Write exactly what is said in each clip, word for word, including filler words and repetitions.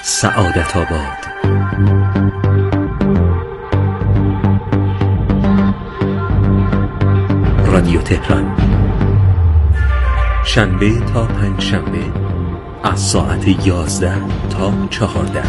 سعادت آباد. رادیو تهران، شنبه تا پنج شنبه از ساعت یازده تا چهارده.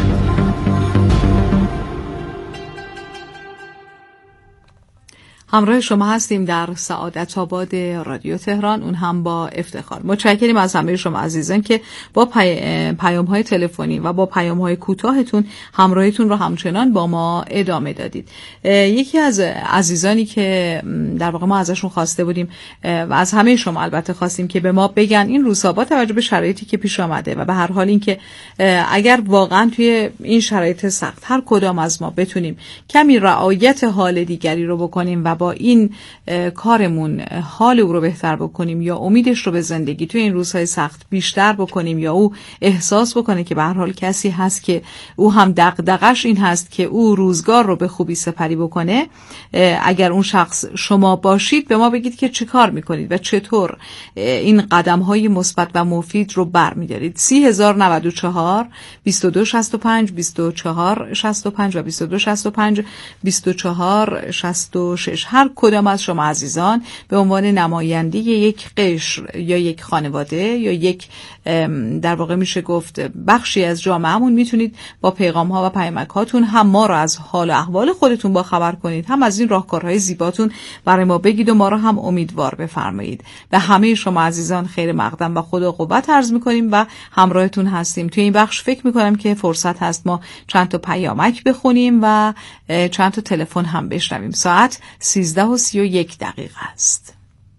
همراه شما هستیم در سعادت آباد رادیو تهران، اون هم با افتخار. متشکریم از همه شما عزیزان که با پی... پیام های تلفنی و با پیام های کوتاهتون همراهیتون رو همچنان با ما ادامه دادید. یکی از عزیزانی که در واقع ما ازشون خواسته بودیم و از همه شما البته خواستیم که به ما بگن این روزها با توجه به شرایطی که پیش آمده و به هر حال این که اگر واقعا توی این شرایط سخت هر کدام از ما بتونیم کمی رعایت حال دیگری رو بکنیم و با این کارمون حال او رو بهتر بکنیم یا امیدش رو به زندگی توی این روزهای سخت بیشتر بکنیم یا او احساس بکنه که به هر حال کسی هست که او هم دغدغش این هست که او روزگار رو به خوبی سپری بکنه، اگر اون شخص شما باشید به ما بگید که چه کار میکنید و چطور این قدم‌های مثبت و مفید رو برمی‌دارید. سی هزار نود و چهار بیست و دو شصت و پنج بیست و چهار شصت و پنج و بیست و دو شصت و پنج بیست و چهار شصت و شش. هر کدام از شما عزیزان به عنوان نماینده یک قشر یا یک خانواده یا یک در واقع میشه گفت بخشی از جامعهمون میتونید با پیغام ها و پیامک هاتون هم ما رو از حال و احوال خودتون با خبر کنید، هم از این راهکارهای زیباتون برای ما بگید و ما رو هم امیدوار بفرمایید. به همه شما عزیزان خیر مقدم و خدا قوت عرض میکنیم و همراهتون هستیم. توی این بخش فکر میکنم که فرصت هست ما چند تا پیامک بخونیم و چند تا تلفن هم بشنویم. ساعت سیزده و سی و یک دقیقه است.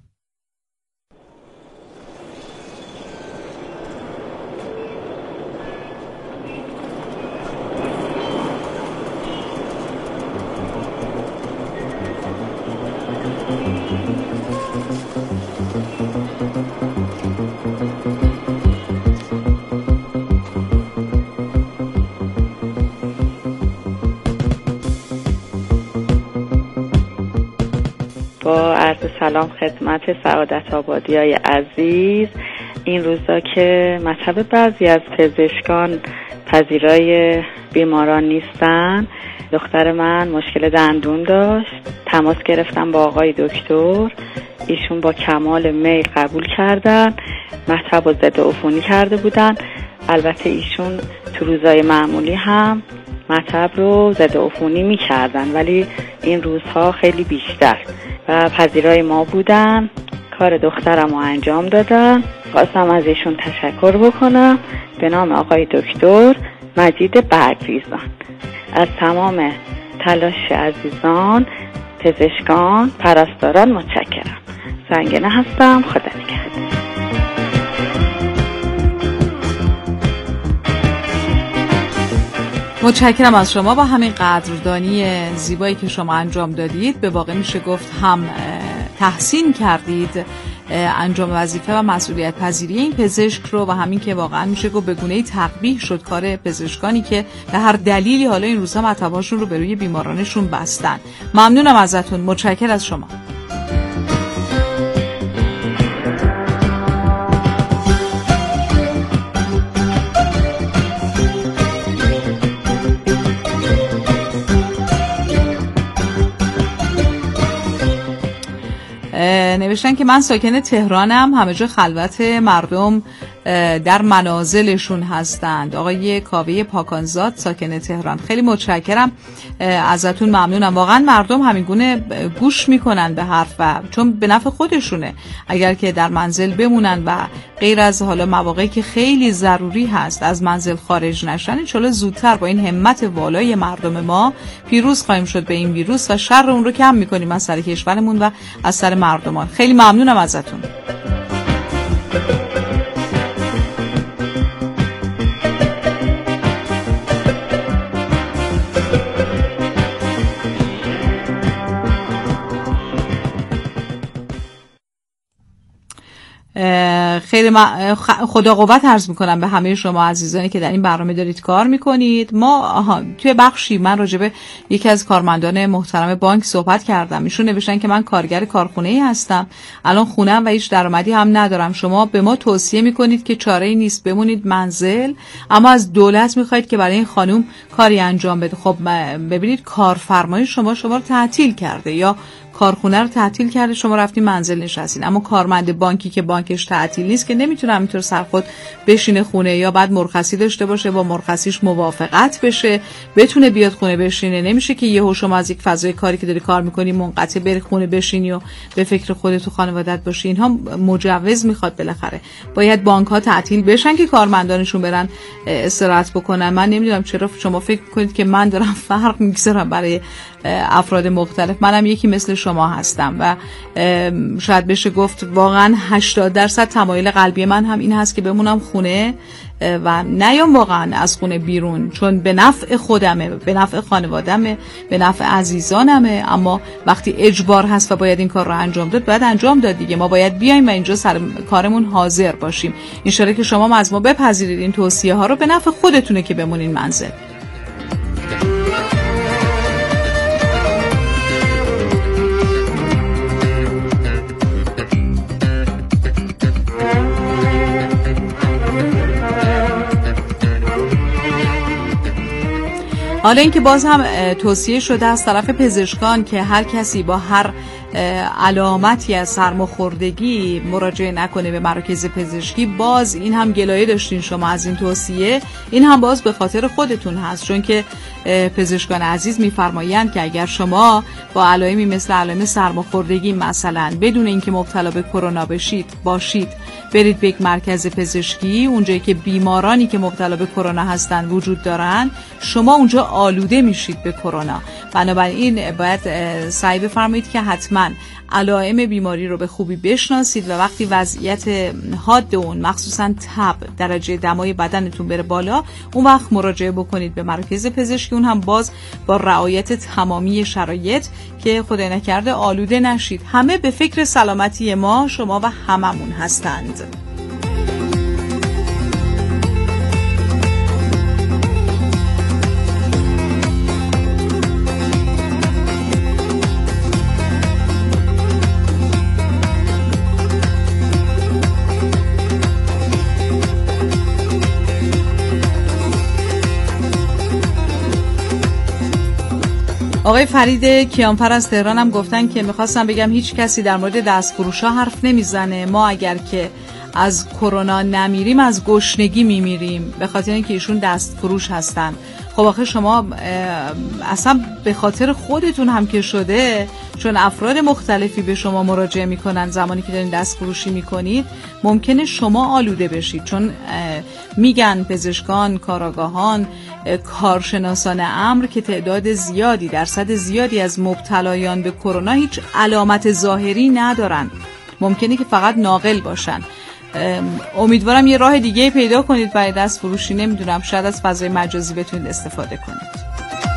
با عرض سلام خدمت سعادت آبادیای عزیز. این روزا که مطلب بعضی از پزشکان پذیرای بیماران نیستن، دختر من مشکل دندون داشت، تماس گرفتم با آقای دکتر، ایشون با کمال میل قبول کردن، مطلب رو ضد عفونی کرده بودن. البته ایشون تو روزای معمولی هم مطلب رو ضد عفونی می کردن ولی این روزها خیلی بیشتر و پذیرای ما بودن، کار دخترم رو انجام دادن. خواستم از ایشون تشکر بکنم به نام آقای دکتر مجید برگریزان. از تمام تلاش عزیزان پزشکان پرستاران متشکرم. زنگنه هستم. خدا نگهدار. متشکرم از شما. با همین قدردانی زیبایی که شما انجام دادید به واقع میشه گفت هم تحسین کردید انجام وظیفه و مسئولیت پذیری این پزشک رو و همین که واقعا میشه گفت به گونه‌ای تقبیح شد کار پزشکانی که به هر دلیلی حالا این روزها مطب‌هاشون رو به روی بیمارانشون بستن. ممنونم ازتون. متشکرم از شما. نوشتن که من ساکن تهرانم، همه جا خلوت، مردم در منازلشون هستند. آقای کاوه پاکانزاد ساکن تهران. خیلی متشکرم ازتون، ممنونم. واقعا مردم همینگونه گوش میکنن به حرف و چون به نفع خودشونه اگر که در منزل بمونن و غیر از حالا مواقعی که خیلی ضروری هست از منزل خارج نشن، ان شاءالله زودتر با این همت والای مردم ما پیروز خواهیم شد به این ویروس و شر اون رو کم میکنیم از سر کشورمون و از سر مردمان. خیلی ممنونم ازتون. خیلی خیر خدا قوت عرض میکنم به همه شما عزیزانی که در این برنامه دارید کار میکنید. ما آها توی بخشی من راجبه یکی از کارمندان محترم بانک صحبت کردم. ایشون نوشتن که من کارگر کارخونه‌ای هستم، الان خونه‌ام و هیچ درآمدی هم ندارم. شما به ما توصیه میکنید که چاره‌ای نیست، بمونید منزل، اما از دولت میخواید که برای این خانم کاری انجام بده. خب ببینید کارفرمای شما شما رو تعطیل کرده یا کارخونه رو تعطیل کرده، شما رفتین منزل نشستین. اما کارمند بانکی که بانکش تعطیل نیست که نمیتونه همینطور سرخود بشینه خونه، یا بعد مرخصی داشته باشه، با مرخصیش موافقت بشه بتونه بیاد خونه بشینه. نمیشه که یهو شما از یک فضای کاری که داری کار میکنی منقطع بری خونه بشینی و به فکر خودت و خانوادت باشی. اینها مجوز میخواد، بالاخره باید بانک ها تعطیل بشن که کارمندانشون برن استراحت بکنن. من نمیدونم چرا شما فکر کنید که من دارم فرق میگذارم برای افراد مختلف. منم یکی مثل شما هستم و شاید بشه گفت واقعا هشتاد درصد تمایل قلبی من هم این هست که بمونم خونه و نیام واقعا از خونه بیرون، چون به نفع خودمه، به نفع خانوادمه، به نفع عزیزانمه. اما وقتی اجبار هست و باید این کار رو انجام داد، باید انجام داد دیگه. ما باید بیایم و اینجا سر کارمون حاضر باشیم. ان شاءالله که شما از ما بپذیرید این توصیه ها رو، به نفع خودتونه که بمونین منزل. حالا اینکه باز هم توصیه شده از طرف پزشکان که هر کسی با هر علامتی از سرماخوردگی مراجعه نکنه به مراکز پزشکی، باز این هم گلایه داشتین شما از این توصیه. این هم باز به خاطر خودتون هست، چون که پزشکان عزیز میفرمایند که اگر شما با علائمی مثل علائم سرماخوردگی مثلا بدون اینکه مبتلا به کرونا بشید باشید برید به یک مرکز پزشکی، اونجایی که بیمارانی که مبتلا به کرونا هستن وجود دارن، شما اونجا آلوده میشید به کرونا. بنابراین باید سعی بفرمایید که حتما علائم بیماری رو به خوبی بشناسید و وقتی وضعیت حاد اون، مخصوصا تب، درجه دمای بدنتون بره بالا، اون وقت مراجعه بکنید به مرکز پزشکی. اون هم باز با رعایت تمامی شرایط که خدای نکرده آلوده نشید. همه به فکر سلامتی ما، شما و هممون هستند. آقای فرید کیانفر از تهران هم گفتن که میخواستم بگم هیچ کسی در مورد دستفروشا حرف نمیزنه. ما اگر که از کرونا نمیریم از گشنگی میمیریم، به خاطر اینکه ایشون دستفروش هستن. خب آخه شما اصلا به خاطر خودتون هم که شده، چون افراد مختلفی به شما مراجعه میکنن زمانی که دارین دست فروشی میکنید، ممکنه شما آلوده بشید. چون میگن پزشکان، کارآگاهان، کارشناسان امر که تعداد زیادی، درصد زیادی از مبتلایان به کرونا هیچ علامت ظاهری ندارن، ممکنه که فقط ناقل باشن. امیدوارم یه راه دیگه پیدا کنید برای دست فروشی. نمیدونم، شاید از فضای مجازی بتونید استفاده کنید.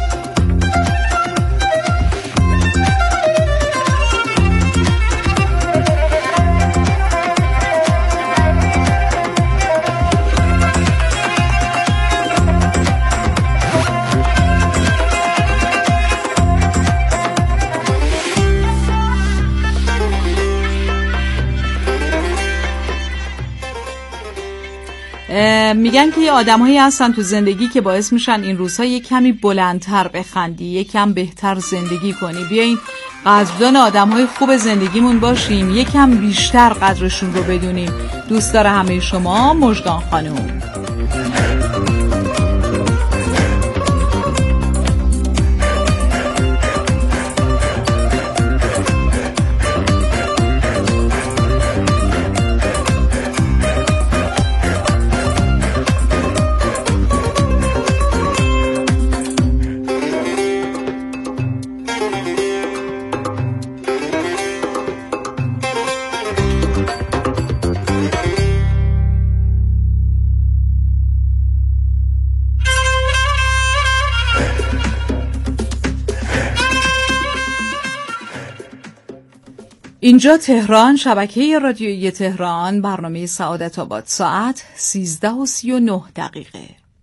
میگن که یه آدم‌هایی هستن تو زندگی که باعث میشن این روزها یک کمی بلندتر بخندی، یک کم بهتر زندگی کنی. بیاین قدردان آدم‌های خوب زندگیمون باشیم، یک کم بیشتر قدرشون رو بدونیم. دوست داره همه شما، مژگان خانم. اینجا تهران، شبکه رادیویی تهران، برنامه سعادت آباد، ساعت سیزده و سی و نه دقیقه.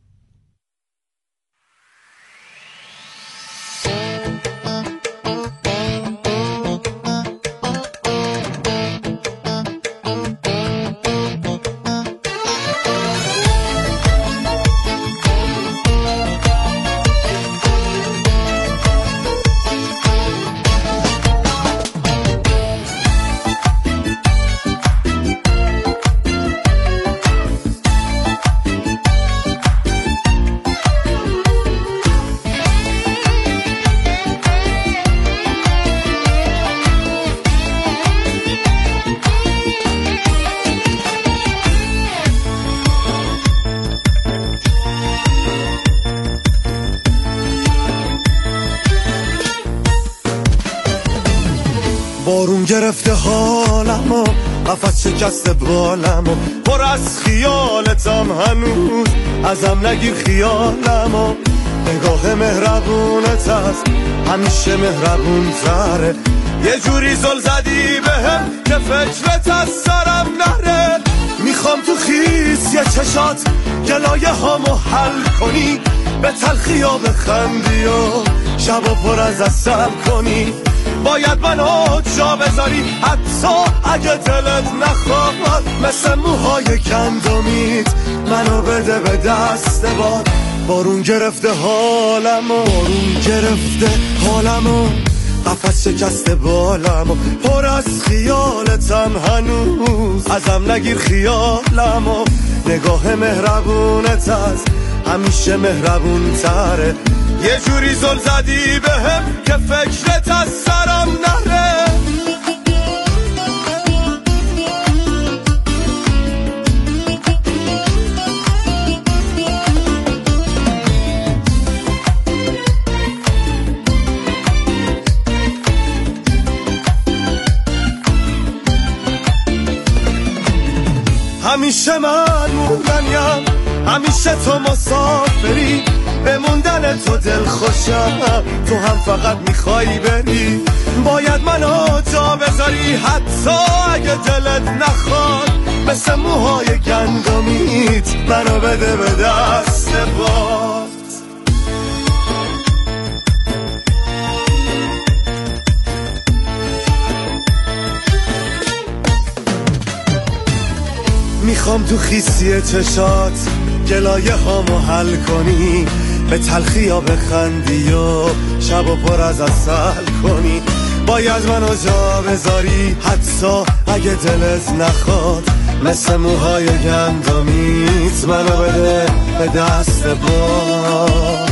بارون گرفته حالمو، قفس شکسته بالمو، پر از خیالتم هنوز، ازم نگیر خیالمو. نگاه مهربونت هست، همیشه مهربون تره، یه جوری زل زدی بهم که فکرت از سرم نره. میخوام تو خیس یه چشات گلایه هامو حل کنی، به تلخی ها بخندی و شبا پر از اصل کنی. باید منو جا بذاری حتی اگه دلت نخواد، مثل موهای گندمیت منو بده به دست باد. بارون گرفته حالمو، بارون گرفته حالمو، قفس شکسته بالمو، پر از خیالتم هنوز، ازم نگیر خیالمو. نگاه مهربونت هست، همیشه مهربون تره، یه جوری زل زدی بهم که فکرت از سرم نره. همیشه من موندنیم، همیشه تو مسافری، به موندن تو دل خوشم، تو هم فقط میخوای بری. باید منو جا بذاری حتی اگه دلت نخواد، مثل موهای گندمیت منو بده به دست باد. میخوام تو خیسی چشات گلایه هامو حل کنی، به تلخی ها بخندی و شب پر از عسل کنی. باید منو جا بذاری حتی اگه دلت نخواد، مثل موهای گندمیت منو بده به دست باد.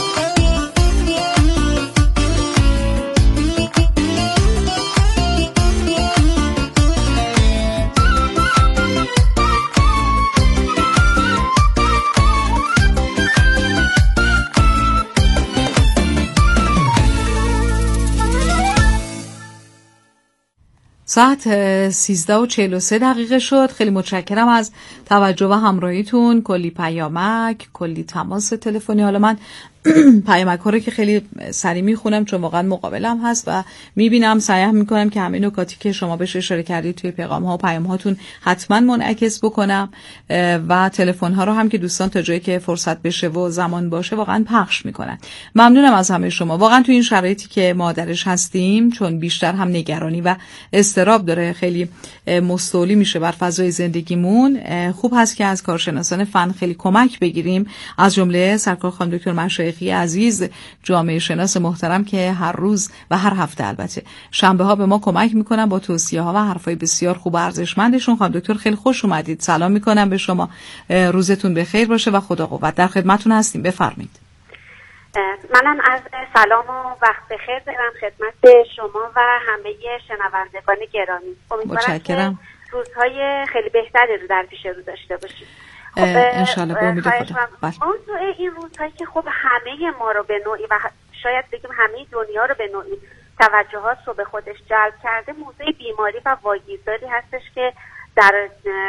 ساعت سیزده و چهل و سه دقیقه شد. خیلی متشکرم از توجه و همراهیتون. کلی پیامک، کلی تماس تلفنی. حالا من پیامک ها رو که خیلی سریع میخونم چون واقعا مقابلم هست و میبینم، سعی میکنم که همه نکاتی که شما بهش اشاره کردید توی پیغام ها و پیام هاتون حتما منعکس بکنم و تلفن ها رو هم که دوستان تا جایی که فرصت بشه و زمان باشه واقعا پخش میکنن. ممنونم از همه شما. واقعا توی این شرایطی که ما درش هستیم، چون بیشتر هم نگرانی و استراب داره خیلی مستولی میشه بر فضای زندگیمون، خوب هست که از کارشناسان فن خیلی کمک بگیریم، از جمله سرکار خانم دکتر مشایخی عزیز، جامعه شناس محترم که هر روز و هر هفته البته شنبه ها به ما کمک میکنن با توصیه ها و حرفای بسیار خوب و ارزشمندشون. خانم دکتر خیلی خوش اومدید. سلام میکنم به شما. روزتون بخیر باشه و خدا قوت. در خدمتتون هستیم. بفرمایید. منم از سلام و وقت بخیر دارم خدمت شما و همه شنوندگان گرامی. امیدوارم که روزهای خیلی بهتری رو در پیش رو داشته باشید. خب انشالله به امید خدا. موضوع این روزهایی که خب همه ما رو به نوعی و شاید بگیم همه دنیا رو به نوعی توجهات رو به خودش جلب کرده، موضوع بیماری و واگیرداری هستش که در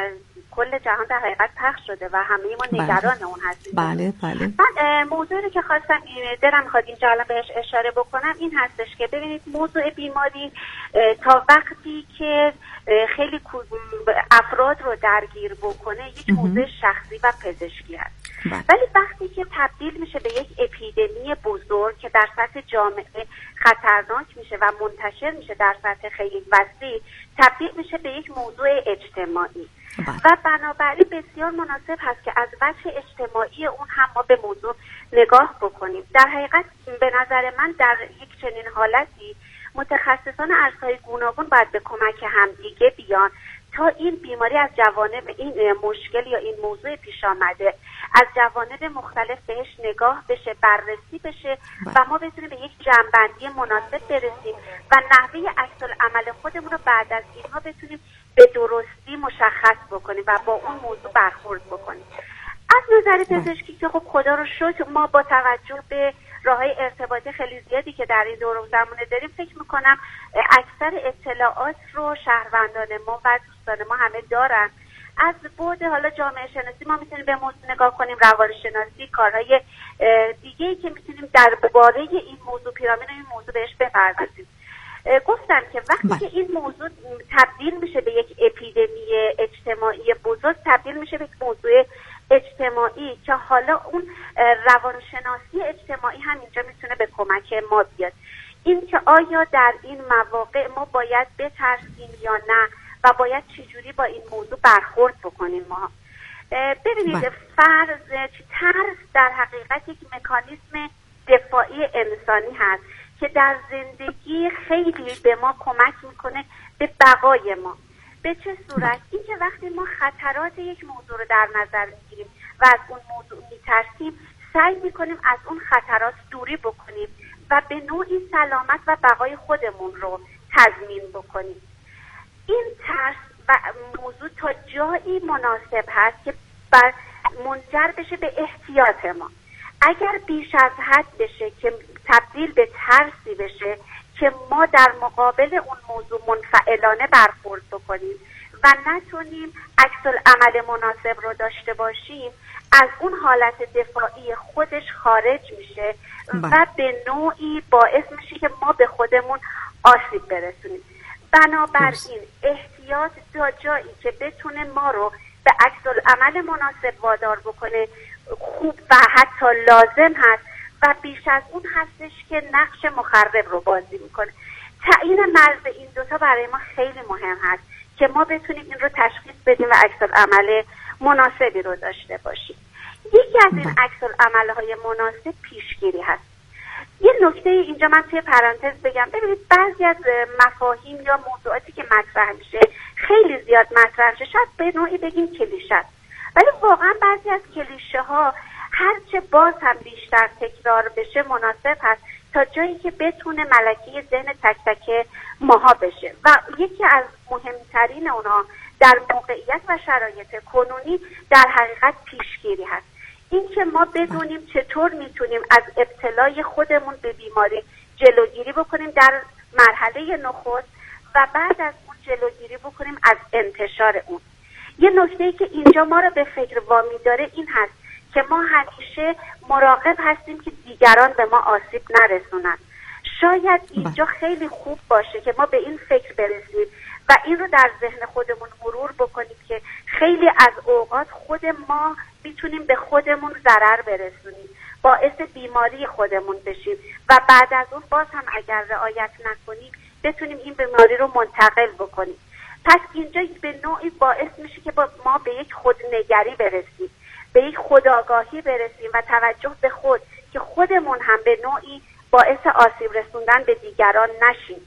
کل جهان در حقیقت پخش شده و همه ما نگران اون هستیم. بله بله. من موضوعی که خواستم دلم می‌خواد اینجا الان بهش اشاره بکنم این هستش که ببینید موضوع بیماری تا وقتی که خیلی افراد رو درگیر بکنه یک موضوع شخصی و پزشکی هست. بله. ولی وقتی که تبدیل میشه به یک اپیدمی بزرگ که در سطح جامعه خطرناک میشه و منتشر میشه در سطح خیلی وسیع، تبدیل میشه به یک موضوع اجتماعی. بله. و بنابراین بسیار مناسب هست که از وجه اجتماعی اون هم ما به موضوع نگاه بکنیم. در حقیقت به نظر من در یک چنین حالتی متخصصان عرصه‌های گوناگون باید به کمک همدیگه بیان تا این بیماری از جوانب این مشکل یا این موضوع پیش آمده از جوانب مختلف بهش نگاه بشه، بررسی بشه و ما بتونیم به یک جمع‌بندی مناسب برسیم و نحوه عکس‌العمل خودمون رو بعد از اینها بتونیم به درستی مشخص بکنیم و با اون موضوع برخورد بکنیم. از نظر پزشکی که خب خدا رو شکر ما با توجه به راه‌های ارتباطی خیلی زیادی که در این دوره و زمانه داریم، فکر میکنم اکثر اطلاعات رو شهروندان ما و دوستان ما همه دارن. از بعد حالا جامعه شناسی ما میتونیم به موضوع نگاه کنیم، روانشناسی، کارهای دیگه‌ای که میتونیم درباره این موضوع پیرامون این موضوع بهش بپردازیم. گفتم که وقتی با. که این موضوع تبدیل میشه به یک اپیدمی اجتماعی بزرگ، تبدیل میشه به یک موضوع اجتماعی که حالا اون روانشناسی اجتماعی هم اینجا میتونه به کمک ما بیاد. این که آیا در این مواقع ما باید بترسیم یا نه و باید چجوری با این موضوع برخورد بکنیم ما. ببینید فرض ترس در حقیقت یک مکانیزم دفاعی انسانی هست که در زندگی خیلی به ما کمک میکنه به بقای ما. به چه صورت؟ این که وقتی ما خطرات یک موضوع رو در نظر میگیریم و از اون موضوع میترسیم، سعی میکنیم از اون خطرات دوری بکنیم و به نوعی سلامت و بقای خودمون رو تضمین بکنیم. این ترس و موضوع تا جایی مناسب هست که بر منجر بشه به احتیاط ما. اگر بیش از حد بشه که تبدیل به ترسی بشه که ما در مقابل اون موضوع منفعلانه برخورد بکنیم و نتونیم عکس‌العمل مناسب رو داشته باشیم، از اون حالت دفاعی خودش خارج میشه و به نوعی باعث میشه که ما به خودمون آسیب برسونیم. بنابراین احتیاط تا جایی که بتونه ما رو به عکس‌العمل مناسب وادار بکنه خوب و حتی لازم هست و بیش از اون هستش که نقش مخرب رو بازی میکنه. تعیین مرز این دوتا برای ما خیلی مهم هست که ما بتونیم این رو تشخیص بدیم و عکس‌العمل مناسبی رو داشته باشیم. یکی از این عکس‌العمل‌های مناسب پیشگیری هست. یه نکته اینجا من توی پرانتز بگم، ببینید بعضی از مفاهیم یا موضوعاتی که مطرح میشه خیلی زیاد مطرح میشه، شاید به نوعی بگیم کلیشه است، ولی واقعا بعضی از کلیشه ها هرچه باز هم بیشتر تکرار بشه مناسب هست تا جایی که بتونه ملکه ذهن تک تک ماها بشه. و یکی از مهمترین اونها در موقعیت و شرایط کنونی در حقیقت پیشگیری هست. این که ما بدونیم چطور میتونیم از ابتلای خودمون به بیماری جلوگیری بکنیم در مرحله نخست و بعد از اون جلوگیری بکنیم از انتشار اون. یه نکته‌ای که اینجا ما رو به فکر وامی داره این هست که ما همیشه مراقب هستیم که دیگران به ما آسیب نرسونن. شاید اینجا خیلی خوب باشه که ما به این فکر برسیم و این رو در ذهن خودمون مرور بکنیم که خیلی از اوقات خود ما میتونیم به خودمون ضرر برسونیم، باعث بیماری خودمون بشیم و بعد از اون باز هم اگر رعایت نکنیم بتونیم این بیماری رو منتقل بکنیم. پس اینجا به نوعی باعث میشه که با ما به یک خودنگری برسیم، به یک خودآگاهی برسیم و توجه به خود که خودمون هم به نوعی باعث آسیب رسوندن به دیگران نشیم.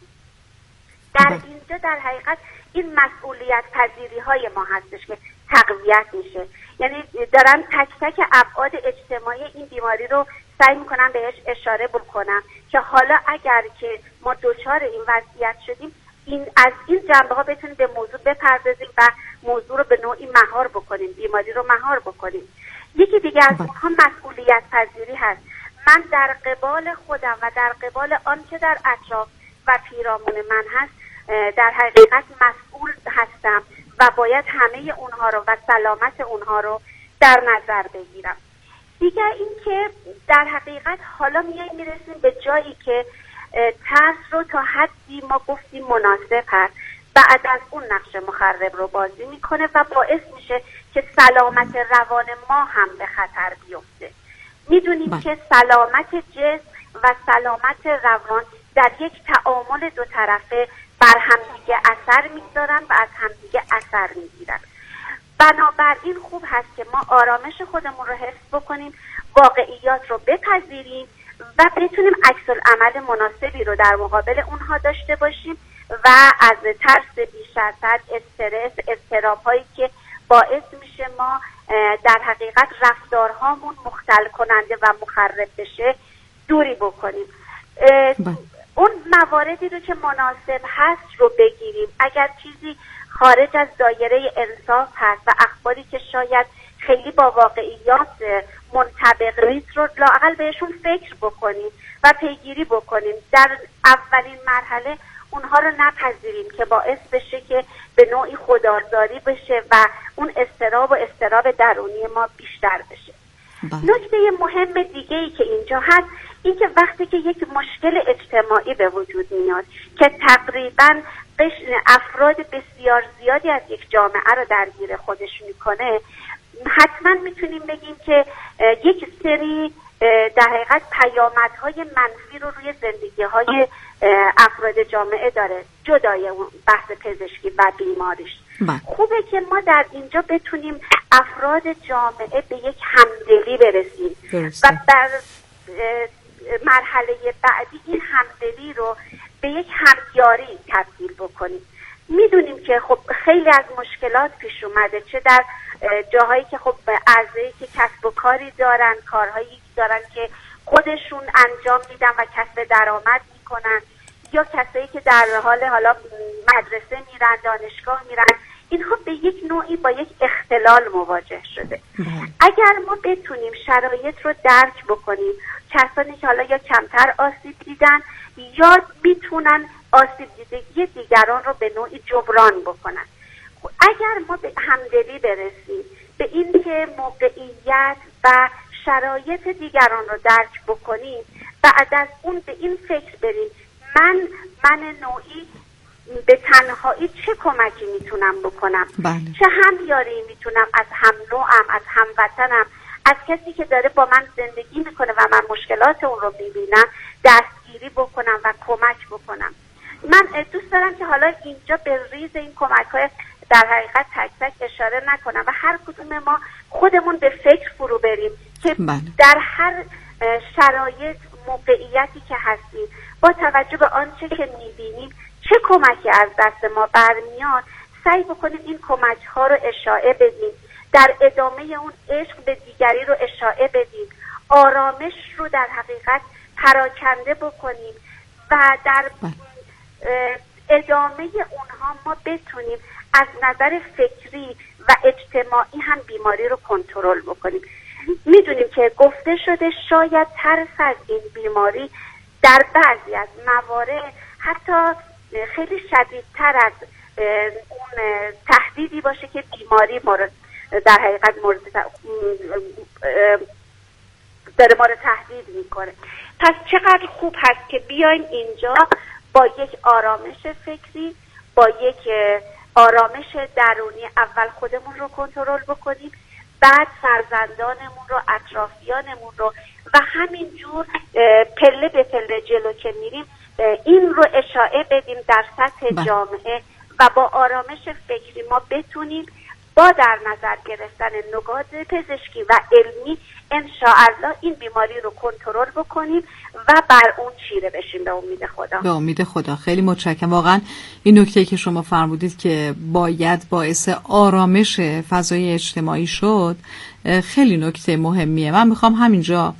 در اینجا در حقیقت این مسئولیت پذیری های ما هستش که تقویت میشه. یعنی دارم تک تک ابعاد اجتماعی این بیماری رو سعی میکنم بهش اشاره بکنم که حالا اگر که ما دچار این وضعیت شدیم این از این جنبه ها بتونیم به موضوع بپردازیم و موضوع رو به نوعی مهار بکنیم، بیماری رو مهار بکنیم. یکی دیگه از اونها مسئولیت پذیری هست. من در قبال خودم و در قبال آن که در اطراف و پیرامون من هست در حقیقت مسئول هستم و باید همه اونها رو و سلامت اونها رو در نظر بگیرم. دیگر این که در حقیقت حالا میاییم میرسیم به جایی که ترس رو تا حدی ما گفتیم مناسب هست، بعد از اون نقش مخرب رو بازی میکنه و باعث میشه که سلامت روان ما هم به خطر بیفته. میدونیم که سلامت جسم و سلامت روان در یک تعامل دو طرفه بر همدیگه اثر میگذارن و از همدیگه اثر میگیرن. بنابراین خوب هست که ما آرامش خودمون رو حفظ بکنیم، واقعیات رو بپذیریم و بتونیم عکس العمل مناسبی رو در مقابل اونها داشته باشیم و از ترس بی‌شدت، استرس، اضطراب‌هایی که باعث میشه ما در حقیقت رفتارهامون مختل کننده و مخرب بشه دوری بکنیم. اون مواردی رو که مناسب هست رو بگیریم. اگر چیزی خارج از دایره انصاف هست و اخباری که شاید خیلی با واقعیات منطبق نیست رو لااقل بهشون فکر بکنیم و پیگیری بکنیم. در اولین مرحله اونها رو نپذیریم که باعث بشه که به نوعی خودآزاری بشه و اون اضطراب و اضطراب درونی ما بیشتر بشه. نکته مهم دیگه ای که اینجا هست این که وقتی که یک مشکل اجتماعی به وجود میاد که تقریباً افراد بسیار زیادی از یک جامعه رو درگیر خودش میکنه، حتما میتونیم بگیم که یک سری در حقیقت پیامدهای منفی رو روی زندگی‌های افراد جامعه داره، جدای اون بحث پزشکی و بیماریش. با. خوبه که ما در اینجا بتونیم افراد جامعه به یک همدلی برسیم درسته. و در مرحله بعدی این همدلی رو به یک همیاری تبدیل بکنیم. میدونیم که خب خیلی از مشکلات پیش اومده، چه در جاهایی که خب اعضایی که کسب و کاری دارن، کارهایی دارن که خودشون انجام میدن و کسب درآمد میکنن، یا کسایی که در حال حالا مدرسه میرن، دانشگاه میرن، اینها به یک نوعی با یک اختلال مواجه شده. اگر ما بتونیم شرایط رو درک بکنیم، کسانی که حالا یا کمتر آسیب دیدن یا میتونن آسیب دیدگی دیگران رو به نوعی جبران بکنن، اگر ما به همدلی برسیم، به این که موقعیت و شرایط دیگران رو درک بکنیم، بعد از اون به این فکر بریم من من نوعی به تنهایی چه کمکی میتونم بکنم، بله. چه همیاری میتونم از هم نوعم، از هموطنم، از کسی که داره با من زندگی میکنه و من مشکلات اون رو میبینم دستگیری بکنم و کمک بکنم. من دوست دارم که حالا اینجا به ریز این کمک های در حقیقت تک تک اشاره نکنم و هر کدوم ما خودمون به فکر فرو بریم که بله. در هر شرایط موقعیتی که هستیم با توجه به آنچه که میبینیم چه کمکی از دست ما برمیاد سعی بکنیم این کمک ها رو اشاعه بدیم، در ادامه اون عشق به دیگری رو اشاعه بدیم، آرامش رو در حقیقت پراکنده بکنیم و در ادامه اونها ما بتونیم از نظر فکری و اجتماعی هم بیماری رو کنترل بکنیم. میدونیم که گفته شده شاید ترس از این بیماری در بعضی از موارد حتی خیلی شدیدتر از اون تهدیدی باشه که بیماری مورد در حقیقت مورد داره ما رو تهدید میکنه. پس چقدر خوب هست که بیایم اینجا با یک آرامش فکری، با یک آرامش درونی اول خودمون رو کنترل بکنیم، بعد فرزندانمون رو، اطرافیانمون رو و همینجور پله به پله جلو که میریم این رو اشاعه بدیم در سطح با. جامعه و با آرامش فکری ما بتونیم با در نظر گرفتن نکات پزشکی و علمی انشاءالله این بیماری رو کنترل بکنیم و بر اون چیره بشیم به امید خدا. به امید خدا. خیلی متشکرم. واقعا این نکته که شما فرمودید که باید باعث آرامش فضای اجتماعی شد خیلی نکته مهمیه. من میخوام همینجا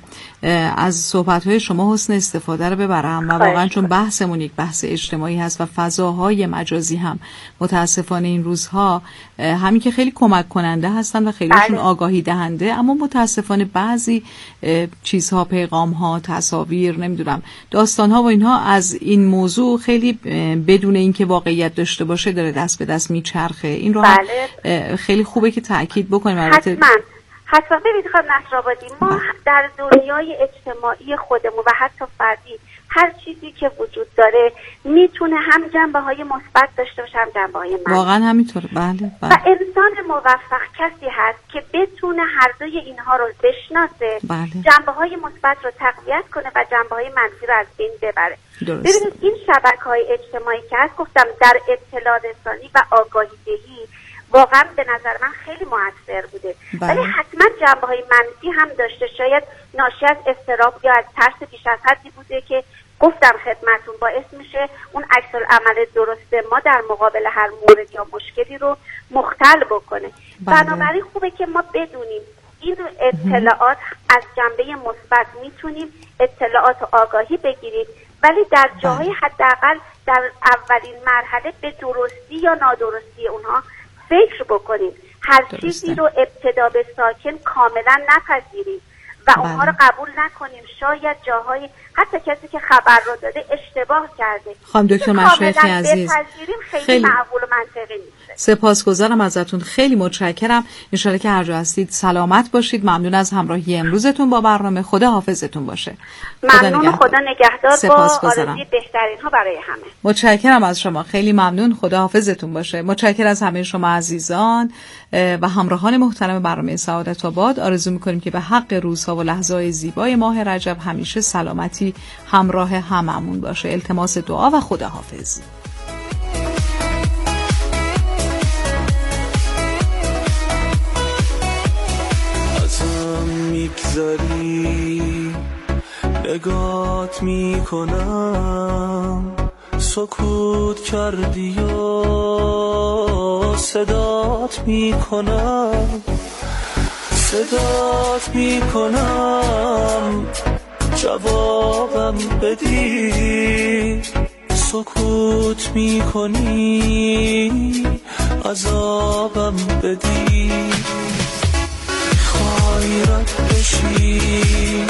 از صحبت‌های شما حسن استفاده رو ببرم و واقعا چون بحثمون یک بحث اجتماعی هست و فضاهای مجازی هم متاسفانه این روزها همین که خیلی کمک کننده هستن و خیلیشون آگاهی دهنده، اما متاسفانه بعضی چیزها، پیغام‌ها، تصاویر، نمیدونم داستان‌ها و اینها از این موضوع خیلی بدون اینکه واقعیت داشته باشه داره دست به دست میچرخه. این رو بله. خیلی خوبه که تأکید بکنیم. حتما حتما ببینید خانم نصرآبادی، ما در دنیای اجتماعی خودمون و حتی فردی هر چیزی که وجود داره میتونه هم جنبه های مثبت داشته باشه هم جنبه های منفی. واقعا همینطوره. بله, بله. و انسان موفق کسی هست که بتونه هر دوی اینها رو بشناسه، بله. جنبه های مثبت رو تقویت کنه و جنبه های منفی رو از بین ببره. درست. ببینید این شبکه‌های اجتماعی که هست، گفتم در اطلاع رسانی و آگاهی دهی واقعا به نظر من خیلی موثر بوده، ولی حتما جنبه‌های منفی هم داشته. شاید ناشی از اضطراب یا از ترس بیش از حدی بوده که گفتم خدمتون باعث میشه اون عکس العمل درست ما در مقابل هر مورد یا مشکلی رو مختل بکنه. بنابراین خوبه که ما بدونیم این اطلاعات از جنبه مثبت میتونیم اطلاعات و آگاهی بگیریم، ولی در جاهای حداقل در اولین مرحله به درستی یا نادرستی اونها فکر بکنیم. هر درسته. چیزی رو ابتدا به ساکن کاملا نپذیریم و بله. اونها رو قبول نکنیم. شاید جاهای حتی کسی که خبر رو داده اشتباه کرده. خانم دکتر مشایخی عزیز، خیلی, خیلی معقول و منطقی نیست. سپاسگزارم ازتون، خیلی متشکرم. ان شاءالله که هر جا هستید سلامت باشید. ممنون از همراهی امروزتون با برنامه. خدا حافظتون باشه. ممنون. خدا نگهدار. با آرزوی بهترین ها برای همه. متشکرم از شما، خیلی ممنون. خدا حافظتون باشه. متشکرم از همه شما عزیزان و همراهان محترم برنامه سعادت آباد. آرزو می‌کنیم که به حق روزها و لحظه‌های زیبای ماه رجب همیشه سلامتی همراه هممون باشه. التماس دعا و خدا حافظ. میگذاری نگات میکنم، سکوت کردی و صدات میکنم، صدات میکنم جوابم بدی، سکوت میکنی عذابم بدی، خواهی رد بشی